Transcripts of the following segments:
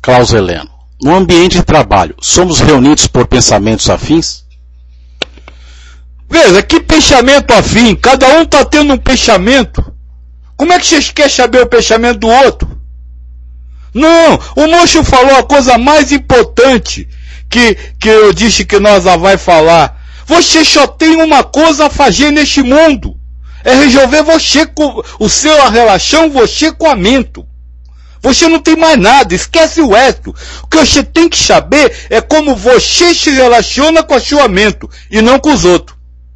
Klaus Heleno. No ambiente de trabalho, somos reunidos por pensamentos afins? Veja, que pensamento afim? Cada um está tendo um pensamento. Como é que vocês querem saber o pensamento do outro? Não, o moço falou a coisa mais importante que eu disse que nós vai falar. Você só tem uma coisa a fazer neste mundo. É resolver você com o seu relação, você com a mente. Você não tem mais nada, esquece o resto. O que você tem que saber é como você se relaciona com a sua mente e não com os outros.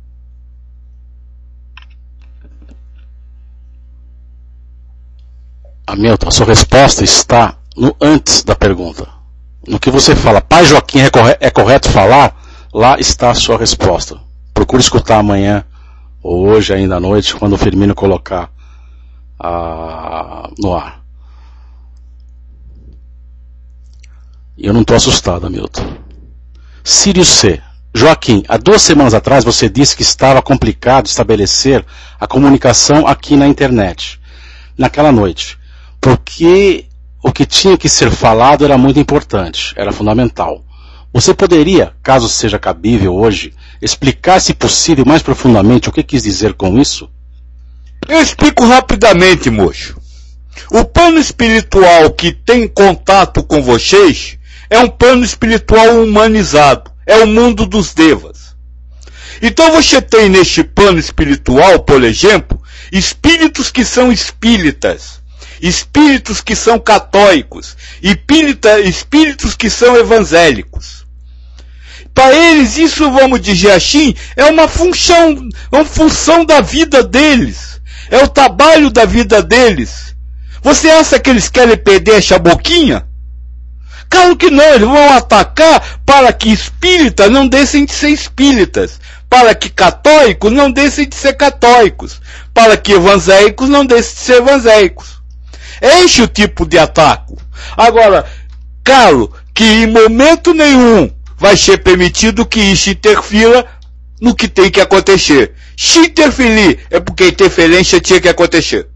Hamilton, a sua resposta está no antes da pergunta. No que você fala, Pai Joaquim, é correto falar? Lá está a sua resposta. Procure escutar amanhã, ou hoje ainda à noite, quando o Firmino colocar no ar. E eu não estou assustado, Hamilton. Sirius C. Joaquim, há 2 semanas atrás você disse que estava complicado estabelecer a comunicação aqui na internet, naquela noite, porque o que tinha que ser falado era muito importante, era fundamental. Você poderia, caso seja cabível hoje, explicar, se possível, mais profundamente o que quis dizer com isso? Eu explico rapidamente, moço. O plano espiritual que tem contato com vocês é um plano espiritual humanizado. É o mundo dos devas. Então você tem neste plano espiritual, por exemplo, espíritos que são espíritas, espíritos que são católicos, espíritos que são evangélicos. Para eles, isso, vamos dizer assim, é uma função da vida deles. É o trabalho da vida deles. Você acha que eles querem perder essa boquinha? Claro que não, eles vão atacar para que espíritas não deixem de ser espíritas, para que católicos não deixem de ser católicos, para que evangélicos não deixem de ser evangélicos. É este o tipo de ataque. Agora, claro que em momento nenhum vai ser permitido que isso interfira no que tem que acontecer. Se interferir, é porque a interferência tinha que acontecer.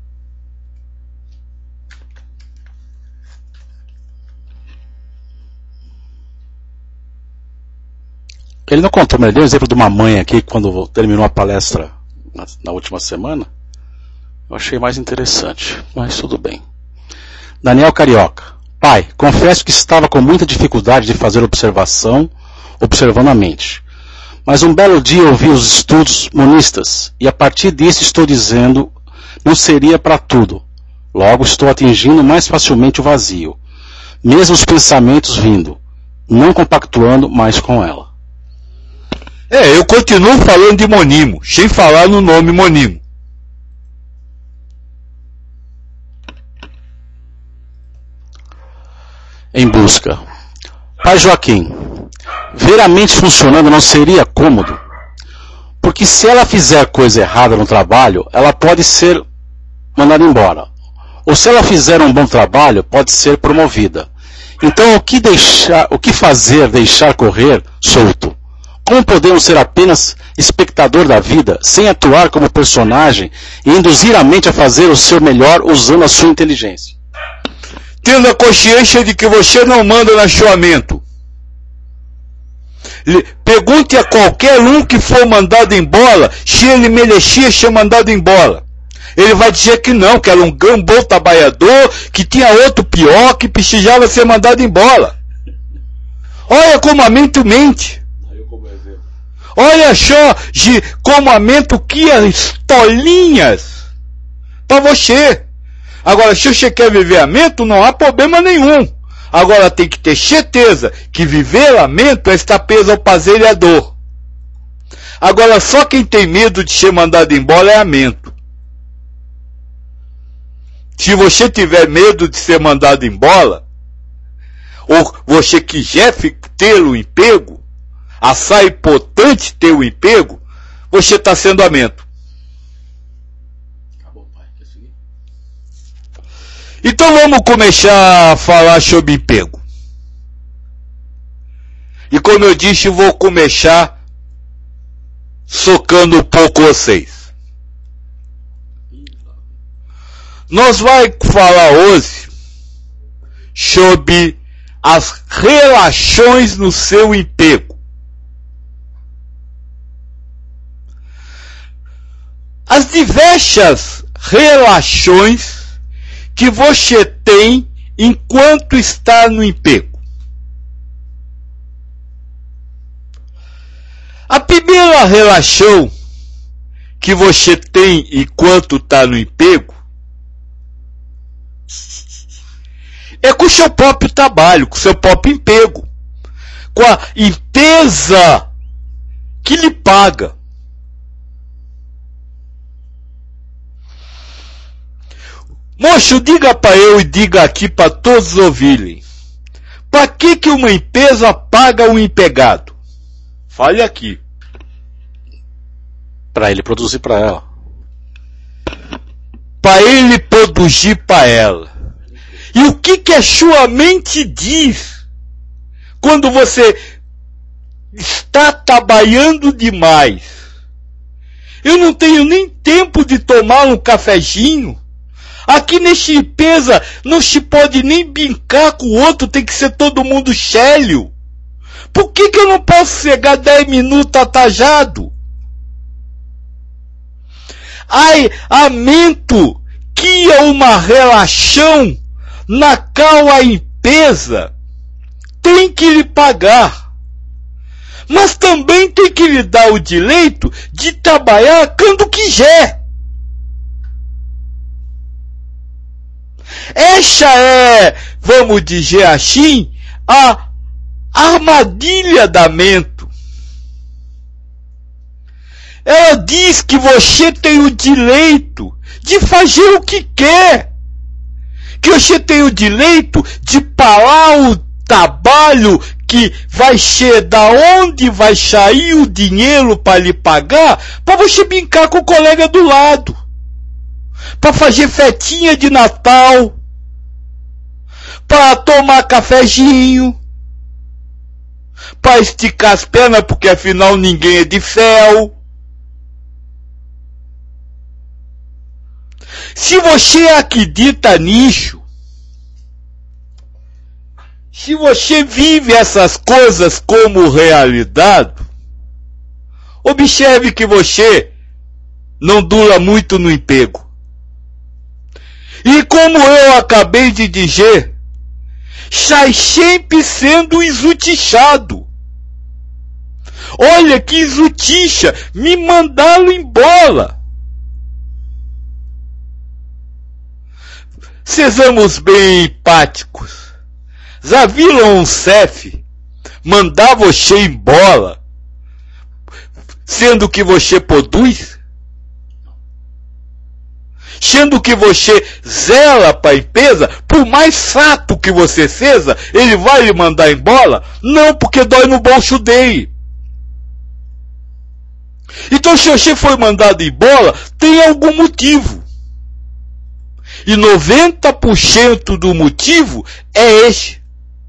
Ele não contou, mas ele deu o exemplo de uma mãe aqui, quando terminou a palestra na última semana. Eu achei mais interessante, mas tudo bem. Daniel Carioca. Pai, confesso que estava com muita dificuldade de fazer observando a mente. Mas um belo dia ouvi os estudos monistas, e a partir disso estou dizendo, não seria para tudo. Logo estou atingindo mais facilmente o vazio. Mesmo os pensamentos vindo, não compactuando mais com ela. Eu continuo falando de monimo, sem falar no nome monimo. Em busca. Pai Joaquim, ver a mente funcionando não seria cômodo? Porque se ela fizer coisa errada no trabalho, ela pode ser mandada embora. Ou se ela fizer um bom trabalho, pode ser promovida. Então o que fazer deixar correr solto? Como podemos ser apenas espectador da vida, sem atuar como personagem e induzir a mente a fazer o seu melhor usando a sua inteligência? Tendo a consciência de que você não manda na sua mente. Pergunte a qualquer um que for mandado embora se ele merecia ser mandado embora. Ele vai dizer que não, que era um bom trabalhador, que tinha outro pior, que precisava ser mandado embora. Olha como a mente mente. Olha só como a mente cria historinhas para você. Agora, se você quer viver a mente, não há problema nenhum. Agora tem que ter certeza que viver a mente é estar preso ao prazer e à dor. Agora, só quem tem medo de ser mandado embora é a mente. Se você tiver medo de ser mandado embora, ou você quiser ter o emprego, achar importante ter o emprego, você está sendo a mente. Então vamos começar a falar sobre emprego. E como eu disse, eu vou começar socando um pouco vocês. Nós vamos falar hoje sobre as relações no seu emprego. As diversas relações que você tem enquanto está no emprego. A primeira relação que você tem enquanto está no emprego é com o seu próprio trabalho, com o seu próprio emprego, com a empresa que lhe paga. Moço, diga para eu e diga aqui para todos ouvirem. Para que uma empresa paga um empregado? Fale aqui. Para ele produzir para ela. Para ele produzir para ela. E o que a sua mente diz quando você está trabalhando demais? Eu não tenho nem tempo de tomar um cafezinho. Aqui nesta empresa não se pode nem brincar com o outro, tem que ser todo mundo sério. Por que eu não posso chegar 10 minutos atrasado? Ai, lamento que é uma relação na qual a empresa tem que lhe pagar, mas também tem que lhe dar o direito de trabalhar quando quiser. Essa é, vamos dizer assim, a armadilha da mente. Ela diz que você tem o direito de fazer o que quer. Que você tem o direito de parar o trabalho que vai ser da onde vai sair o dinheiro para lhe pagar, para você brincar com o colega do lado. Para fazer festinha de Natal. Para tomar cafezinho. Para esticar as pernas, porque afinal ninguém é de ferro. Se você acredita nisso, se você vive essas coisas como realidade, observe que você não dura muito no emprego. E como eu acabei de dizer, sai sempre sendo esutichado. Olha que esuticha, me mandaram embora. Sejamos bem empáticos. Já viram um chefe mandar você embora, sendo que você produz? Sendo que você zela para a empresa, por mais chato que você seja, ele vai lhe mandar embora? Não, porque dói no bolso dele. Então, se você foi mandado embora, tem algum motivo. E 90% do motivo é esse.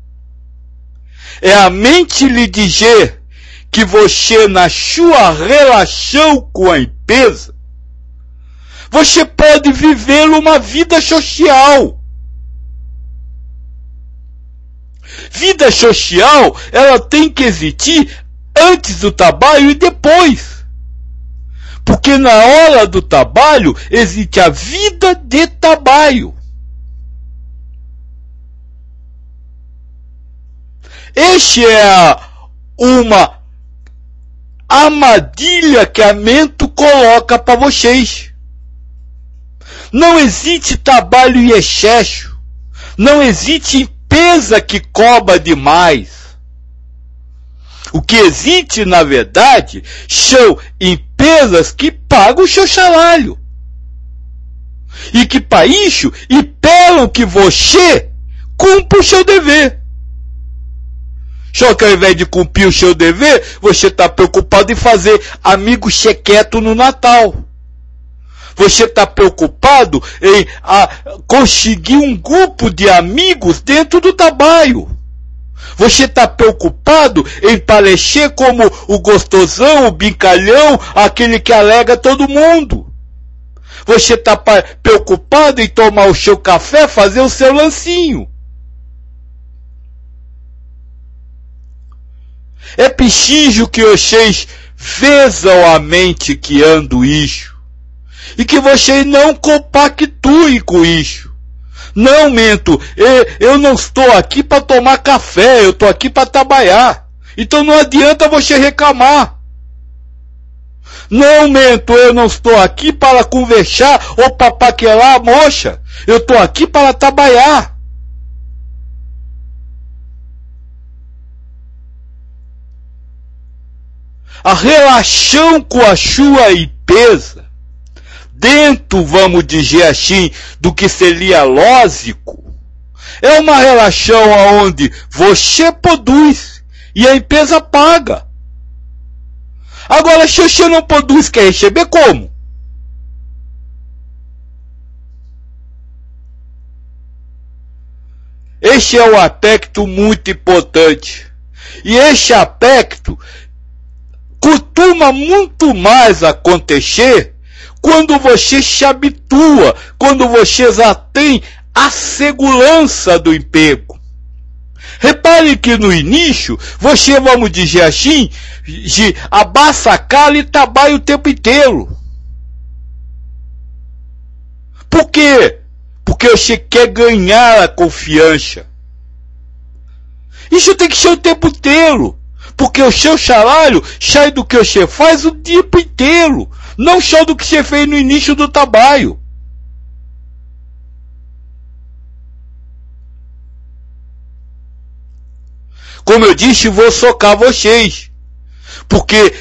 É a mente lhe dizer que você, na sua relação com a empresa, você pode viver uma vida social. Vida social, ela tem que existir antes do trabalho e depois. Porque na hora do trabalho existe a vida de trabalho. Este é uma armadilha que a mente coloca para vocês. Não existe trabalho em excesso. Não existe empresa que cobra demais. O que existe, na verdade, são empresas que pagam o seu salário. E que, para isso, esperam que você cumpra o seu dever. Só que ao invés de cumprir o seu dever, você está preocupado em fazer amigo chequeto no Natal. Você está preocupado em conseguir um grupo de amigos dentro do trabalho. Você está preocupado em parecer como o gostosão, o brincalhão, aquele que alega todo mundo. Você está preocupado em tomar o seu café, fazer o seu lancinho. É preciso que vocês vejam a mente que ando isso. E que vocês não compactuem com isso. Não, mento, eu não estou aqui para tomar café, eu estou aqui para trabalhar. Então não adianta você reclamar. Não, mento, eu não estou aqui para conversar ou para paquerar a moça. Eu estou aqui para trabalhar. A relação com a sua empresa, dentro, vamos dizer assim, do que seria lógico, é uma relação onde você produz e a empresa paga. Agora, se você não produz, quer receber como? Este é um aspecto muito importante. E este aspecto costuma muito mais acontecer quando você se habitua, quando você já tem a segurança do emprego. Repare que no início, você, vamos dizer assim, de abaixa a cara e trabalha o tempo inteiro. Por quê? Porque você quer ganhar a confiança. Isso tem que ser o tempo inteiro. Porque o seu salário sai do que você faz o tempo inteiro. Não só do que você fez no início do trabalho. Como eu disse, vou socar vocês. Porque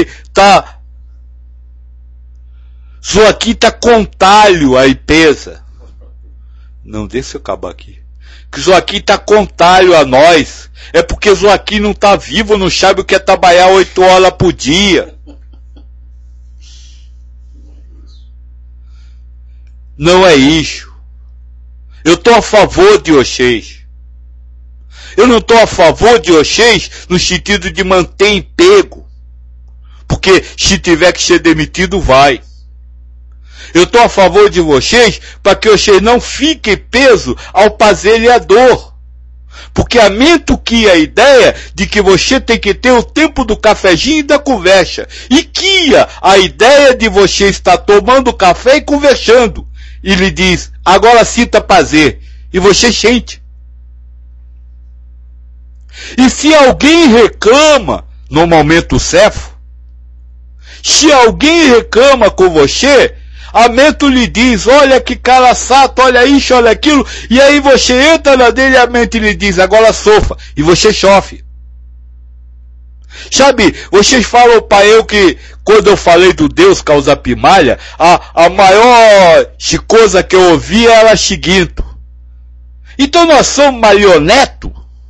isso aqui está contalho a empresa. Não, deixa eu acabar aqui. Que isso aqui está contalho a nós. É porque o Joaquim não está vivo, não sabe o que é trabalhar 8 horas por dia. Não é isso. Eu estou a favor de vocês. Eu não estou a favor de vocês no sentido de manter emprego. Porque se tiver que ser demitido, vai. Eu estou a favor de vocês para que vocês não fiquem presos ao pazelhador. Porque aumento que a ideia de que você tem que ter o tempo do cafezinho e da conversa. E que a ideia de você estar tomando café e conversando. E lhe diz, agora sinta prazer. E você sente. E se alguém reclama, no momento certo, se alguém reclama com você, a mente lhe diz, olha que cara sato, olha isso, olha aquilo, e aí você entra na dele e a mente lhe diz, agora sofra, e você sofre. Sabe, vocês falam para eu que, quando eu falei do Deus causa pimalha, a maior coisa que eu ouvi era a seguinte. Então nós somos marioneto?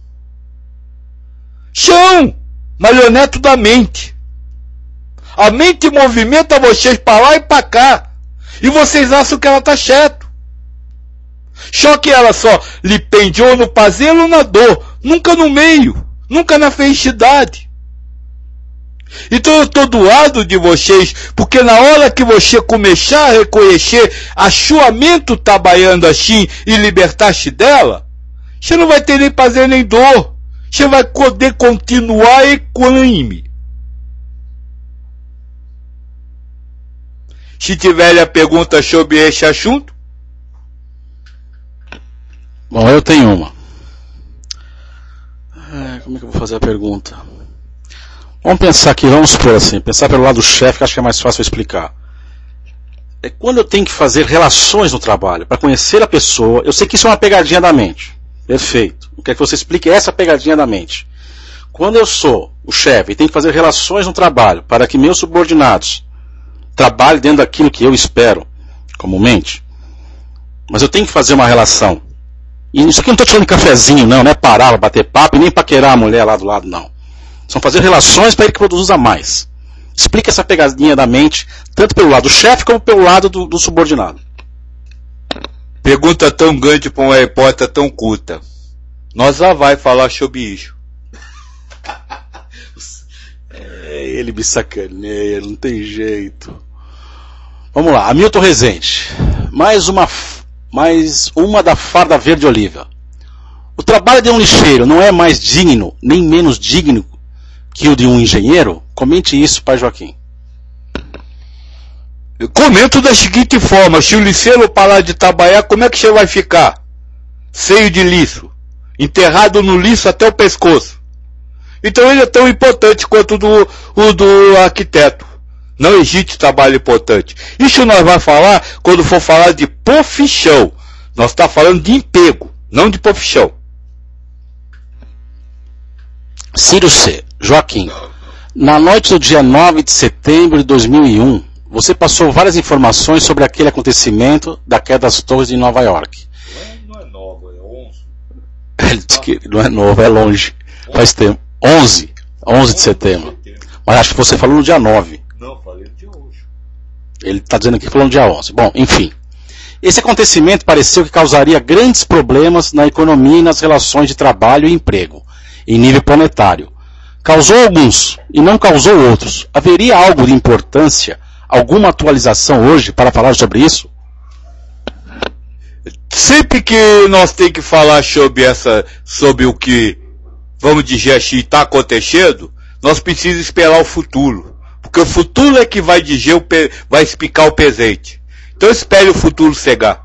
São marioneto da mente. A mente movimenta vocês para lá e para cá. E vocês acham que ela está certo. Só que ela só lhe pendiou no prazer ou na dor. Nunca no meio. Nunca na felicidade. Então eu estou do lado de vocês. Porque na hora que você começar a reconhecer a sua mente trabalhando assim e libertar-se dela, você não vai ter nem prazer nem dor. Você vai poder continuar equânime. Se tiver a pergunta sobre este assunto. Bom, eu tenho uma. Como é que eu vou fazer a pergunta? Vamos pensar aqui, vamos supor assim, pensar pelo lado do chefe, que acho que é mais fácil explicar. É quando eu tenho que fazer relações no trabalho, para conhecer a pessoa, eu sei que isso é uma pegadinha da mente. Perfeito. Eu quero que você explique essa pegadinha da mente. Quando eu sou o chefe e tenho que fazer relações no trabalho, para que meus subordinados trabalhem dentro daquilo que eu espero, comumente, mas eu tenho que fazer uma relação. E isso aqui eu não estou te falando de cafezinho, não é parar, bater papo e nem paquerar a mulher lá do lado, não. São fazer relações para ele que produza mais. Explica essa pegadinha da mente, tanto pelo lado do chefe como pelo lado do subordinado. Pergunta tão grande para uma repórter tão curta. Nós já vai falar sobre isso. Ele me sacaneia, não tem jeito. Vamos lá, Hamilton Rezende. Mais uma da farda verde oliva. O trabalho de um lixeiro não é mais digno, nem menos digno que o de um engenheiro? Comente isso, pai Joaquim. Eu comento da seguinte forma: se o liceiro parar de trabalhar, como é que você vai ficar? Cheio de liço, enterrado no liço até o pescoço. Então ele é tão importante quanto o do arquiteto. Não existe trabalho importante. Isso nós vamos falar quando for falar de profissão. Nós estamos falando de emprego, não de profissão. Ciro C. Joaquim, na noite do dia 9 de setembro de 2001, você passou várias informações sobre aquele acontecimento da queda das torres em Nova York. Não é nova, é 11. Ele disse que não é novo, é longe. Faz tempo. 11 de setembro. Mas acho que você falou no dia 9. Não, falei no dia 11. Ele está dizendo aqui que falou no dia 11. Bom, enfim. Esse acontecimento pareceu que causaria grandes problemas na economia e nas relações de trabalho e emprego, em nível planetário. Causou alguns e não causou outros. Haveria algo de importância, alguma atualização hoje para falar sobre isso? Sempre que nós temos que falar sobre o que, vamos dizer assim, está acontecendo, nós precisamos esperar o futuro. Porque o futuro é que vai dizer, vai explicar o presente. Então espere o futuro chegar.